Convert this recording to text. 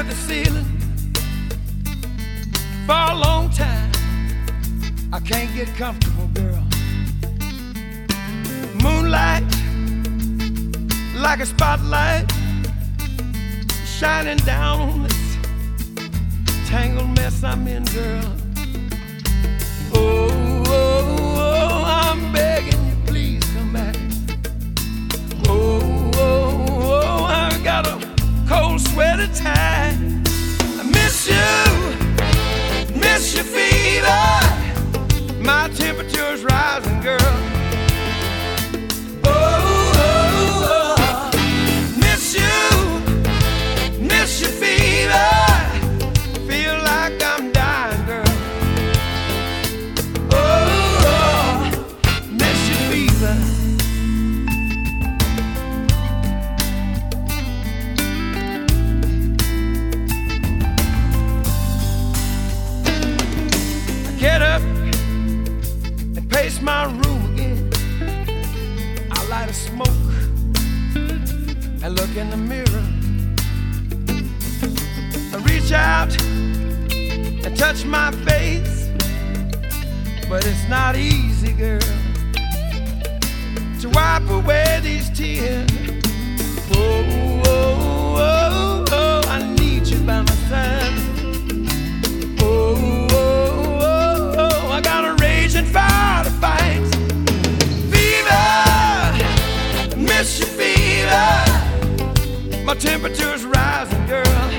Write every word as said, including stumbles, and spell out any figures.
at the ceiling for a long time. I can't get comfortable, girl. Moonlight like a spotlight shining down on this tangled mess I'm in, girl. Oh, oh, oh, I'm begging you, please come back. Oh, oh, oh, I got a cold, sweaty tie. I miss you, miss your fever. My temperature's rising, girl. Oh, oh, oh, miss you, miss your fever. Feel like I'm dying, girl. Oh, oh, miss your fever. Get up and pace my room again. I light a smoke and look in the mirror. I reach out and touch my face, but it's not easy, girl, to wipe away these tears. Oh, oh, oh, oh, I need you by my side. Oh, I got a raging fire to fight. Fever, miss your fever. My temperature's rising, girl.